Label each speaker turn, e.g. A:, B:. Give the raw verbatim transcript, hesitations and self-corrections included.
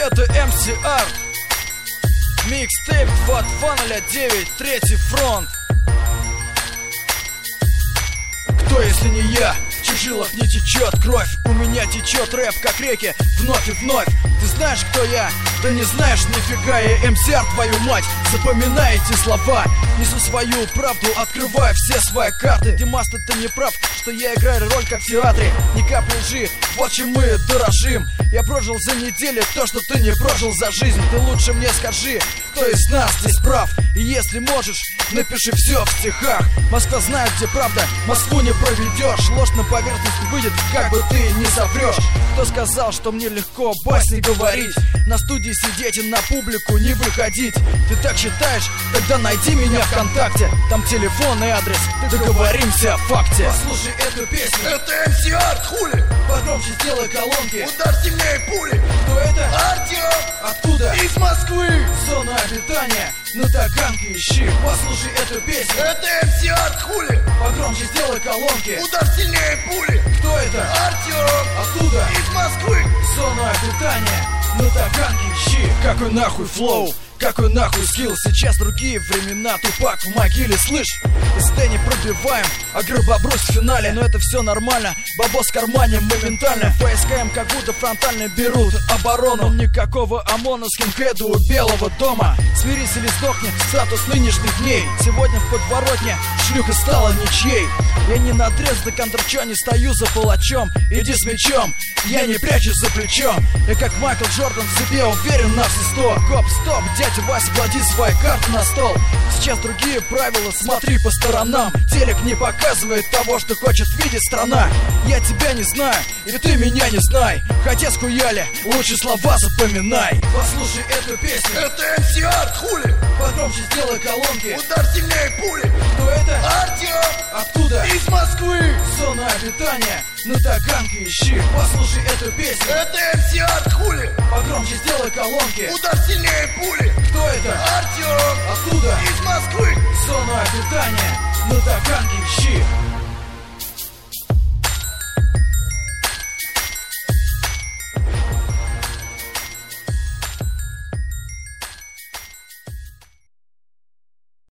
A: Это эм си ар, микстейп два два ноль девять, третий фронт. Кто, если не я? В чьих жилах не течет кровь? У меня течет рэп, как реки, вновь и вновь. Ты знаешь, кто я? Да не знаешь нифига, я эм си ар, твою мать. Запоминай эти слова, несу свою правду, открываю все свои карты. Димас, ты не прав, что я играю роль как в театре. Ни капли лжи, вот чем мы дорожим. Я прожил за неделю то, что ты не прожил за жизнь. Ты лучше мне скажи, кто из нас здесь прав. И если можешь, напиши все в стихах. Москва знает, где правда, Москву не проведешь. Ложь на поверхность выйдет, как бы ты не соврешь. Кто сказал, что мне легко басни говорить? На студии сидеть и на публику не выходить. Ты так считаешь? Тогда найди меня ВКонтакте. Там телефон и адрес, договоримся о факте. Послушай эту песню.
B: Это эм си ар, хули?
A: Погромче сделай колонки.
B: Удар сильнее пули.
A: Кто это?
B: Артем.
A: Откуда?
B: Из Москвы.
A: Зона обитания на Таганке ищи. Послушай эту песню.
B: Это эм си ар, хули?
A: Погромче сделай колонки.
B: Удар сильнее пули.
A: Кто это?
B: Артем.
A: Откуда?
B: Из Москвы.
A: Зона обитания на Таганке ищи. Какой нахуй флоу? Какой нахуй скилл? Сейчас другие времена, Тупак в могиле, слышь? СТ не пробиваем, а гробоброс в финале. Но это все нормально, бабос в кармане моментально. ФСКМ как будто фронтально берут оборону. Никакого ОМОНа, скинхеду у Белого дома. Смирись или сдохни, статус нынешних дней. Сегодня в подворотне шлюха стала ничьей. Я не наотрез до контрча, не стою за палачом. Иди с мечом, я не прячусь за плечом. Я как Майкл Джордан в себе уверен на все сто. Гоп, стоп, дядя Вася, клади свои карты на стол. Сейчас другие правила, смотри по сторонам. Телек не показывает того, что хочет видеть страна. Я тебя не знаю, и ты меня не знай. Хотя схуяли, лучше слова запоминай. Послушай эту песню.
B: Это эм си ар, хули?
A: Погромче сделай колонки.
B: Удар сильнее пули.
A: Кто это?
B: Артем.
A: Откуда?
B: Из Москвы.
A: Зона обитания на Таганке ищи. Послушай эту песню.
B: Это эм си ар, хули?
A: Погромче сделай колонки.
B: Удар сильнее пули.
A: Кто это?
B: Артем.
A: Откуда?
B: Из Москвы.
A: Зона обитания на Таганке ищи.